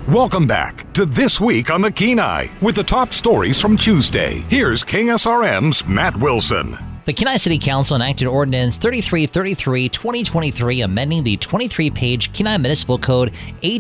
Welcome back to This Week on the Kenai with the top stories from Tuesday. Here's KSRM's Matt Wilson. The Kenai City Council enacted Ordinance 3333-2023, amending the 23-page Kenai Municipal Code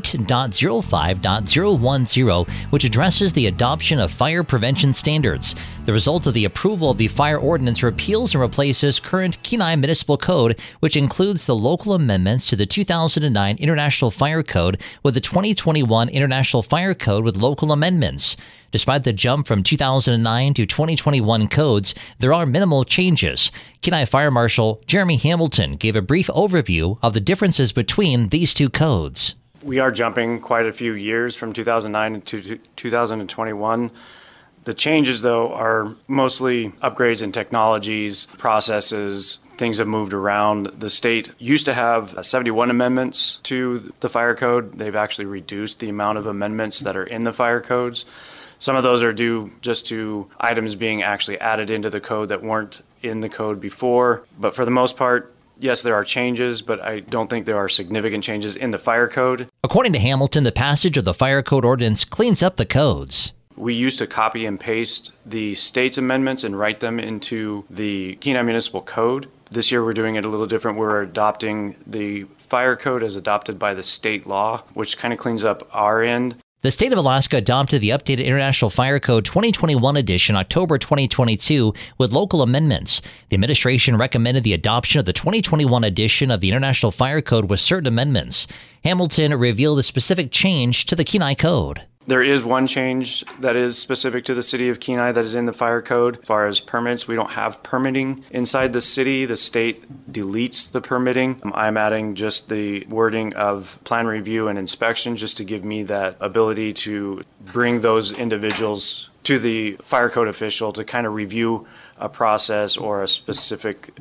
8.05.010, which addresses the adoption of fire prevention standards. The result of the approval of the fire ordinance repeals and replaces current Kenai Municipal Code, which includes the local amendments to the 2009 International Fire Code with the 2021 International Fire Code with local amendments. Despite the jump from 2009 to 2021 codes, there are minimal changes. Kenai Fire Marshal Jeremy Hamilton gave a brief overview of the differences between these two codes. We are jumping quite a few years from 2009 to 2021. The changes, though, are mostly upgrades in technologies, processes. Things have moved around. The state used to have 71 amendments to the fire code. They've actually reduced the amount of amendments that are in the fire codes. Some of those are due just to items being actually added into the code that weren't in the code before. But for the most part, yes, there are changes, but I don't think there are significant changes in the fire code. According to Hamilton, the passage of the fire code ordinance cleans up the codes. We used to copy and paste the state's amendments and write them into the Kenai Municipal Code. This year we're doing it a little different. We're adopting the fire code as adopted by the state law, which kind of cleans up our end. The state of Alaska adopted the updated International Fire Code 2021 edition October 2022 with local amendments. The administration recommended the adoption of the 2021 edition of the International Fire Code with certain amendments. Hamilton revealed the specific change to the Kenai Code. There is one change that is specific to the city of Kenai that is in the fire code. As far as permits, we don't have permitting inside the city. The state deletes the permitting. I'm adding just the wording of plan review and inspection just to give me that ability to bring those individuals to the fire code official to kind of review a process or a specific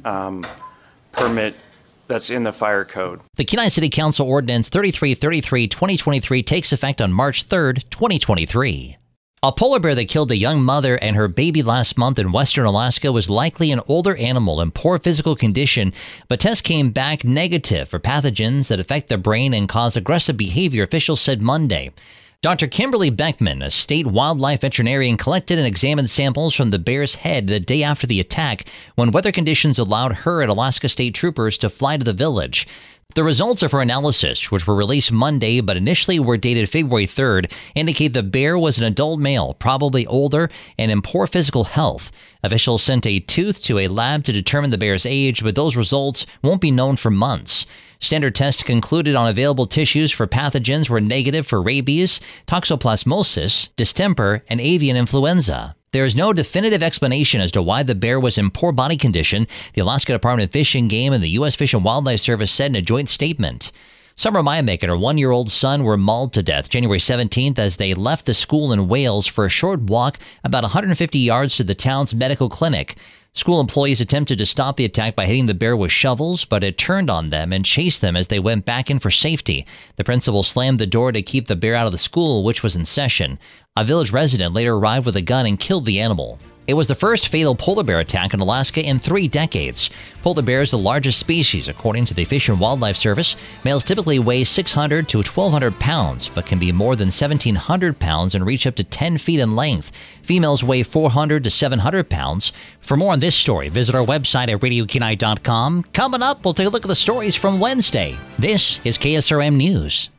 permit that's in the fire code. The Kenai City Council Ordinance 3333-2023 takes effect on March 3rd, 2023. A polar bear that killed a young mother and her baby last month in western Alaska was likely an older animal in poor physical condition, but tests came back negative for pathogens that affect the brain and cause aggressive behavior, officials said Monday. Dr. Kimberly Beckman, a state wildlife veterinarian, collected and examined samples from the bear's head the day after the attack when weather conditions allowed her and Alaska State Troopers to fly to the village. The results of her analysis, which were released Monday but initially were dated February 3rd, indicate the bear was an adult male, probably older, and in poor physical health. Officials sent a tooth to a lab to determine the bear's age, but those results won't be known for months. Standard tests concluded on available tissues for pathogens were negative for rabies, toxoplasmosis, distemper, and avian influenza. There is no definitive explanation as to why the bear was in poor body condition, the Alaska Department of Fish and Game and the U.S. Fish and Wildlife Service said in a joint statement. Summer Mayamek and her 1-year-old son were mauled to death January 17th as they left the school in Wales for a short walk about 150 yards to the town's medical clinic. School employees attempted to stop the attack by hitting the bear with shovels, but it turned on them and chased them as they went back in for safety. The principal slammed the door to keep the bear out of the school, which was in session. A village resident later arrived with a gun and killed the animal. It was the first fatal polar bear attack in Alaska in 3 decades. Polar bear is the largest species, according to the Fish and Wildlife Service. Males typically weigh 600 to 1,200 pounds, but can be more than 1,700 pounds and reach up to 10 feet in length. Females weigh 400 to 700 pounds. For more on this story, visit our website at radiokenai.com. Coming up, we'll take a look at the stories from Wednesday. This is KSRM News.